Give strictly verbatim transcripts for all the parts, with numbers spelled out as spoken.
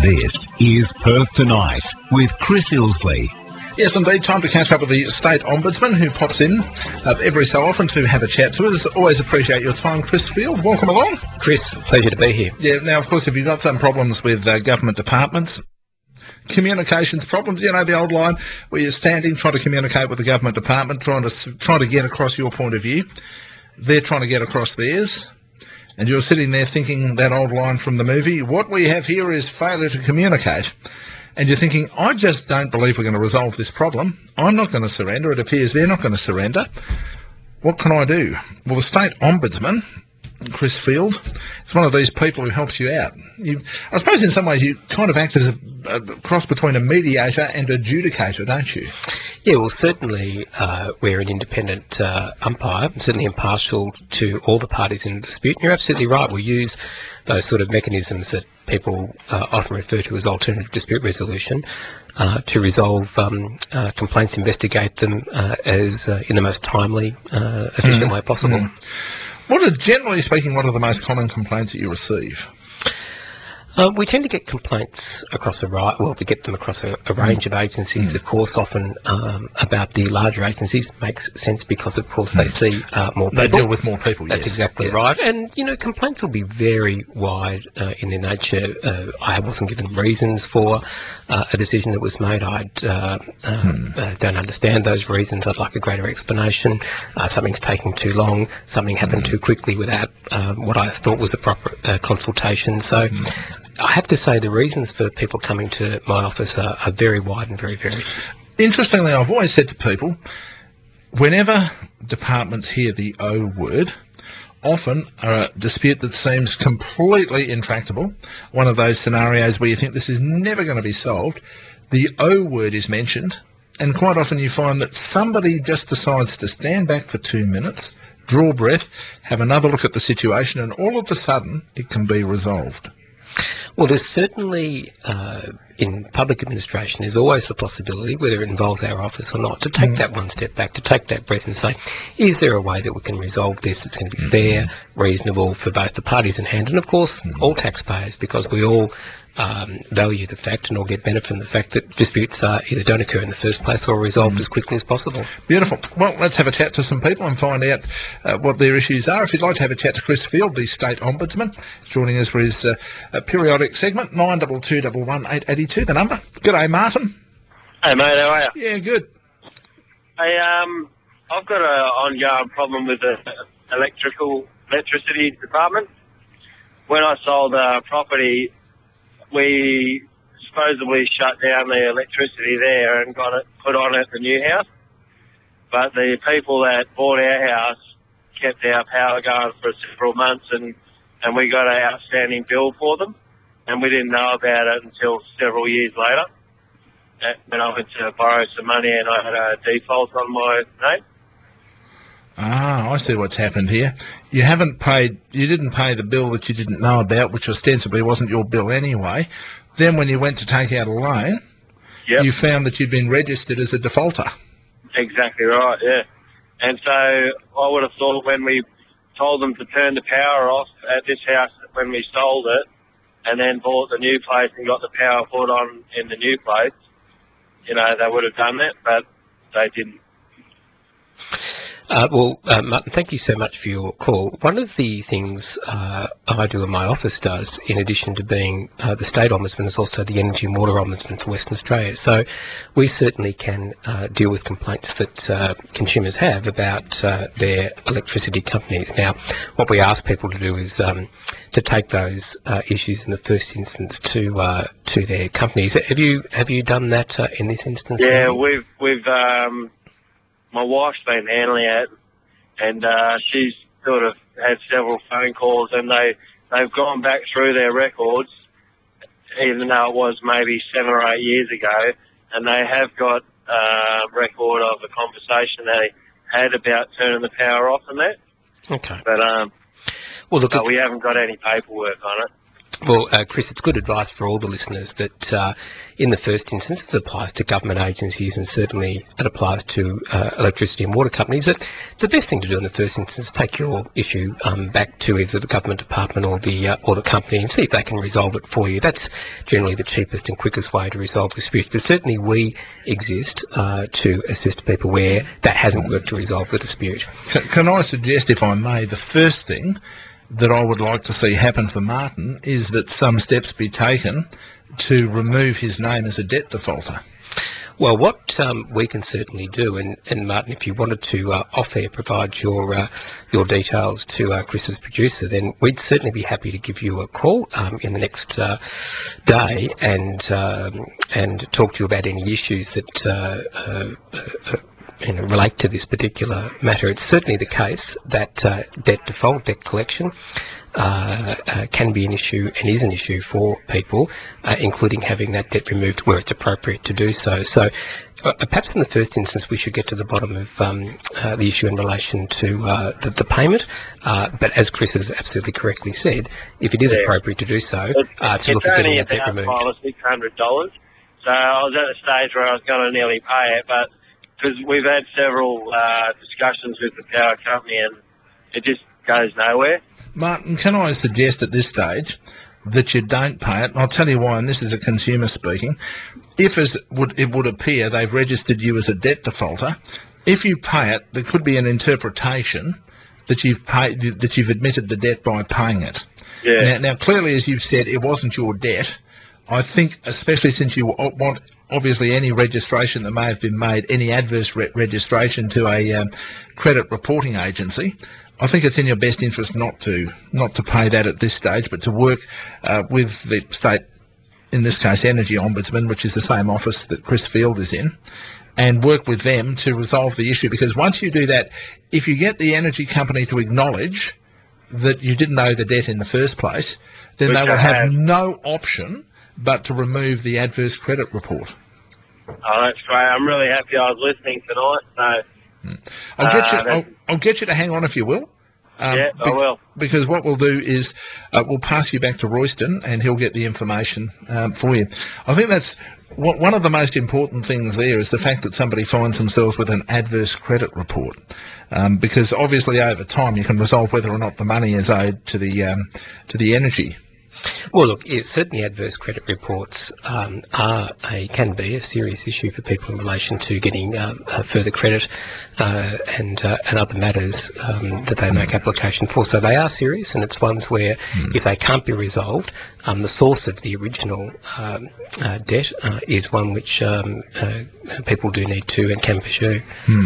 This is Perth Tonight with Chris Ilsley. Yes, indeed. Time to catch up with the State Ombudsman, who pops in uh, every so often to have a chat to us. Always appreciate your time, Chris Field. Welcome along. Chris, pleasure to be here. Yeah, now, of course, if you've got some problems with uh, government departments, communications problems, you know, the old line where you're standing trying to communicate with the government department, trying to trying to get across your point of view. They're trying to get across theirs. And you're sitting there thinking that old line from the movie, what we have here is failure to communicate. And you're thinking, I just don't believe we're going to resolve this problem. I'm not going to surrender. It appears they're not going to surrender. What can I do? Well, the State Ombudsman, Chris Field, is one of these people who helps you out. You, I suppose in some ways you kind of act as a, a cross between a mediator and adjudicator, don't you? Yeah, well, certainly uh, we're an independent uh, umpire, certainly impartial to all the parties in the dispute. And you're absolutely right. We use those sort of mechanisms that people uh, often refer to as alternative dispute resolution uh, to resolve um, uh, complaints, investigate them uh, as uh, in the most timely, uh, efficient mm. way possible. Mm. What are, generally speaking, what are the most common complaints that you receive? Uh, we tend to get complaints across a right. Well, we get them across a, a range mm. of agencies, mm. of course. Often um, about the larger agencies makes sense because, of course, mm. they see uh, more people. They deal with more people. That's yes. exactly yeah. right. And you know, complaints will be very wide uh, in their nature. Uh, I wasn't given reasons for uh, a decision that was made. I uh, uh, mm. uh, don't understand those reasons. I'd like a greater explanation. Uh, something's taking too long. Something happened mm. too quickly without uh, what I thought was a proper uh, consultation. So. Mm. I have to say the reasons for people coming to my office are, are very wide and very varied. Interestingly, I've always said to people, whenever departments hear the O word, often a dispute that seems completely intractable, one of those scenarios where you think this is never going to be solved, the O word is mentioned, and quite often you find that somebody just decides to stand back for two minutes, draw breath, have another look at the situation, and all of a sudden it can be resolved. Well, there's certainly, uh, in public administration, there's always the possibility, whether it involves our office or not, to take mm. that one step back, to take that breath and say, is there a way that we can resolve this that's going to be mm. fair, reasonable for both the parties in hand and, of course, mm. all taxpayers, because we all um, value the fact and all get benefit from the fact that disputes uh, either don't occur in the first place or are resolved mm. as quickly as possible. Beautiful. Well, let's have a chat to some people and find out uh, what their issues are. If you'd like to have a chat to Chris Field, the State Ombudsman, joining us for his uh, uh, periodic segment, nine two two one one eight eight two, the number. G'day, Martin. Hey, mate, how are you? Yeah, good. Hey, um, I've got an ongoing problem with the electrical electricity department. When I sold the property, we supposedly shut down the electricity there and got it put on at the new house. But the people that bought our house kept our power going for several months, and, and we got an outstanding bill for them. And we didn't know about it until several years later, when I went to borrow some money and I had a default on my name. Ah, I see what's happened here. You haven't paid, you didn't pay the bill that you didn't know about, which ostensibly wasn't your bill anyway. Then when you went to take out a loan, yep. you found that you'd been registered as a defaulter. Exactly right, yeah. And so I would have thought when we told them to turn the power off at this house when we sold it, and then bought the new place and got the power put on in the new place, you know, they would have done that, but they didn't. Uh, well, uh, Martin, thank you so much for your call. One of the things uh, I do and my office does, in addition to being uh, the State Ombudsman, is also the Energy and Water Ombudsman for Western Australia. So we certainly can uh, deal with complaints that uh, consumers have about uh, their electricity companies. Now, what we ask people to do is um, to take those uh, issues in the first instance to uh, to their companies. Have you have you done that uh, in this instance? Yeah, we've we've. Um My wife's been handling it, and uh, she's sort of had several phone calls, and they, they've gone back through their records, even though it was maybe seven or eight years ago, and they have got a uh, record of a conversation they had about turning the power off and that. Okay. But, um, well, look, but we haven't got any paperwork on it. Well, uh, Chris, it's good advice for all the listeners that uh, in the first instance it applies to government agencies, and certainly it applies to uh, electricity and water companies, that the best thing to do in the first instance is take your issue um, back to either the government department or the uh, or the company and see if they can resolve it for you. That's generally the cheapest and quickest way to resolve disputes, but certainly we exist uh, to assist people where that hasn't worked to resolve the dispute. Can, can I suggest, if I may, the first thing that I would like to see happen for Martin is that some steps be taken to remove his name as a debt defaulter? Well, what um, we can certainly do, and, and Martin, if you wanted to uh, off-air provide your uh, your details to uh, Chris's producer, then we'd certainly be happy to give you a call um, in the next uh, day and um, and talk to you about any issues that uh, uh, uh, you know, relate to this particular matter. It's certainly the case that uh, debt default, debt collection, uh, uh, can be an issue and is an issue for people, uh, including having that debt removed where it's appropriate to do so. So uh, perhaps in the first instance we should get to the bottom of um, uh, the issue in relation to uh, the, the payment, uh, but as Chris has absolutely correctly said, if it is Yeah. appropriate to do so, It's, uh, to it's look at getting only that debt about removed. five or six hundred dollars. So I was at a stage where I was going to nearly pay it, but because we've had several uh, discussions with the power company and it just goes nowhere. Martin, can I suggest at this stage that you don't pay it? And I'll tell you why, and this is a consumer speaking. If, as would, it would appear, they've registered you as a debt defaulter, if you pay it, there could be an interpretation that you've paid, that you've admitted the debt by paying it. Yeah. Now, now, clearly, as you've said, it wasn't your debt. I think, especially since you want, obviously, any registration that may have been made, any adverse re- registration to a um, credit reporting agency, I think it's in your best interest not to not to pay that at this stage, but to work uh, with the state, in this case, Energy Ombudsman, which is the same office that Chris Field is in, and work with them to resolve the issue. Because once you do that, if you get the energy company to acknowledge that you didn't owe the debt in the first place, then Which they will I have have. no option but to remove the adverse credit report. Oh, that's great. I'm really happy I was listening tonight. So I'll get you. Uh, I'll, I'll get you to hang on if you will. Um, Yeah, I will. Because what we'll do is uh, we'll pass you back to Royston, and he'll get the information um, for you. I think that's what, one of the most important things there is the fact that somebody finds themselves with an adverse credit report, um, because obviously over time you can resolve whether or not the money is owed to the um, to the energy. Well, look, yeah, certainly adverse credit reports um, are a, can be a serious issue for people in relation to getting uh, uh, further credit uh, and uh, and other matters um, that they make application for. So they are serious, and it's ones where if they can't be resolved, um, the source of the original um, uh, debt uh, is one which um, uh, people do need to and can pursue.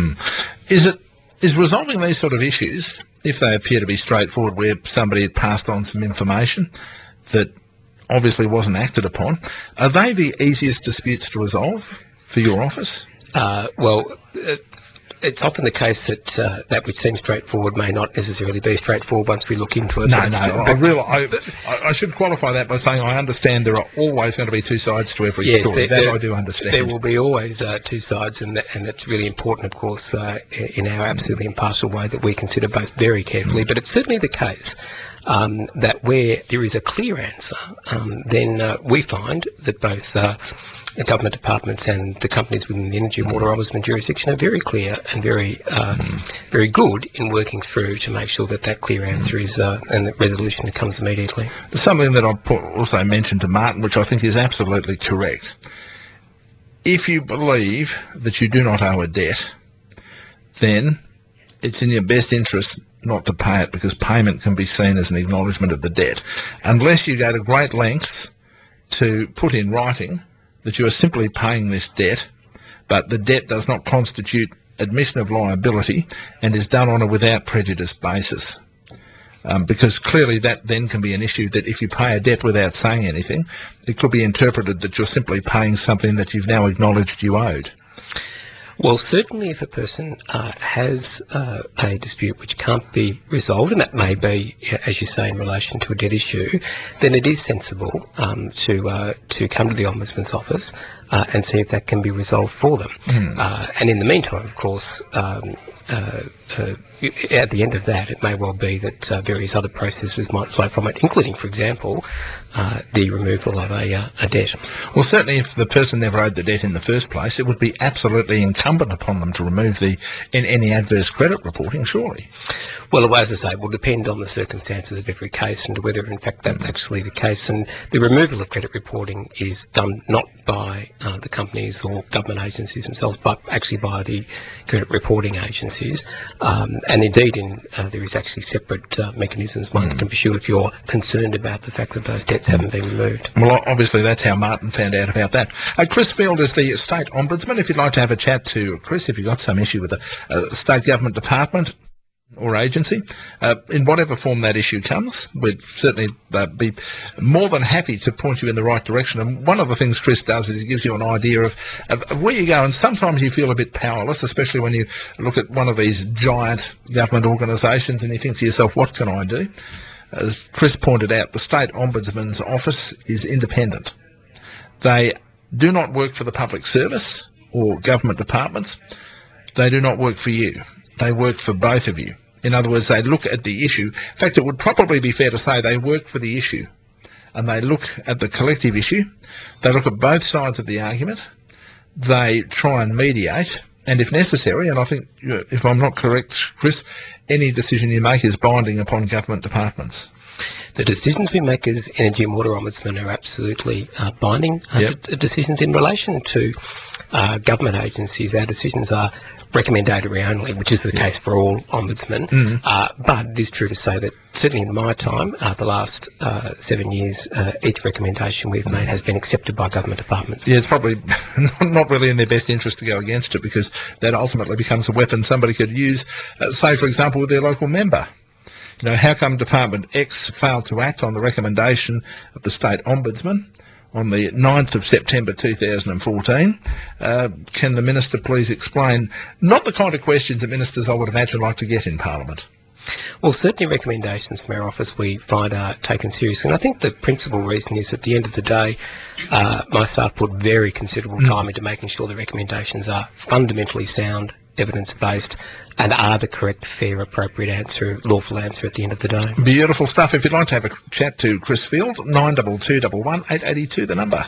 Is it is resolving these sort of issues, if they appear to be straightforward, where somebody had passed on some information that obviously wasn't acted upon, are they the easiest disputes to resolve for your office? Uh, well, uh, it's often the case that uh, that which seems straightforward may not necessarily be straightforward once we look into it. No, But no, it's- I, but- real, I, I I should qualify that by saying I understand there are always going to be two sides to every Yes, story. there- That there- I do understand. There will be always uh, two sides, and, that, and that's really important, of course, uh, in our absolutely impartial way that we consider both very carefully. But it's certainly the case um, that where there is a clear answer, um, then uh, we find that both uh, the government departments and the companies within the Energy and Water Ombudsman jurisdiction are very clear and very, uh, very good in working through to make sure that that clear answer is uh, and that resolution comes immediately. Something that I'll put, also mention to Martin, which I think is absolutely correct. If you believe that you do not owe a debt, then it's in your best interest not to pay it, because payment can be seen as an acknowledgement of the debt, unless you go to great lengths to put in writing that you are simply paying this debt, but the debt does not constitute admission of liability and is done on a without prejudice basis. Um, because clearly that then can be an issue that if you pay a debt without saying anything, it could be interpreted that you're simply paying something that you've now acknowledged you owed. Well, certainly if a person uh, has uh, a dispute which can't be resolved, and that may be, as you say, in relation to a debt issue, then it is sensible um, to uh, to come to the Ombudsman's office uh, and see if that can be resolved for them. Mm. Uh, and in the meantime, of course, um, uh, uh, at the end of that, it may well be that uh, various other processes might flow from it, including, for example, uh, the removal of a, uh, a debt. Well, certainly if the person never owed the debt in the first place, it would be absolutely incumbent upon them to remove the in any adverse credit reporting, surely. Well, as I say, it will depend on the circumstances of every case and to whether, in fact, that's actually the case. And the removal of credit reporting is done not by uh, the companies or government agencies themselves, but actually by the credit reporting agencies. Um, and indeed, in, uh, there is actually separate uh, mechanisms one Mm. can pursue if you're concerned about the fact that those debts haven't been removed. Well, obviously that's how Martin found out about that. Uh, Chris Field is the State Ombudsman. If you'd like to have a chat to Chris, if you've got some issue with the uh, State Government Department or agency, uh, in whatever form that issue comes, we'd certainly uh, be more than happy to point you in the right direction. And one of the things Chris does is he gives you an idea of, of, of where you go, and sometimes you feel a bit powerless, especially when you look at one of these giant government organisations and you think to yourself, what can I do? As Chris pointed out, the State Ombudsman's office is independent. They do not work for the public service or government departments. They do not work for you. They work for both of you. In other words, they look at the issue. In fact, it would probably be fair to say they work for the issue, and they look at the collective issue. They look at both sides of the argument. They try and mediate, and if necessary, and I think, if I'm not correct, Chris, any decision you make is binding upon government departments. The decisions we make as Energy and Water Ombudsman are absolutely uh, binding uh, Yep. d- decisions. In relation to uh, government agencies, our decisions are recommendatory only, which is the case for all ombudsmen. Mm. Uh, but it is true to say that certainly in my time, uh, the last uh, seven years, uh, each recommendation we've made has been accepted by government departments. Yeah, it's probably not really in their best interest to go against it, because that ultimately becomes a weapon somebody could use, uh, say, for example, with their local member. You know, how come Department X failed to act on the recommendation of the State Ombudsman on the ninth of September two thousand fourteen? Uh, can the Minister please explain? Not the kind of questions that ministers, I would imagine, like to get in Parliament. Well, certainly recommendations from our office we find are taken seriously. And I think the principal reason is at the end of the day, uh, my staff put very considerable time into making sure the recommendations are fundamentally sound, evidence-based, and are the correct, fair, appropriate answer, lawful answer at the end of the day. Beautiful stuff. If you'd like to have a chat to Chris Field, nine two two one one eight eight two, the number.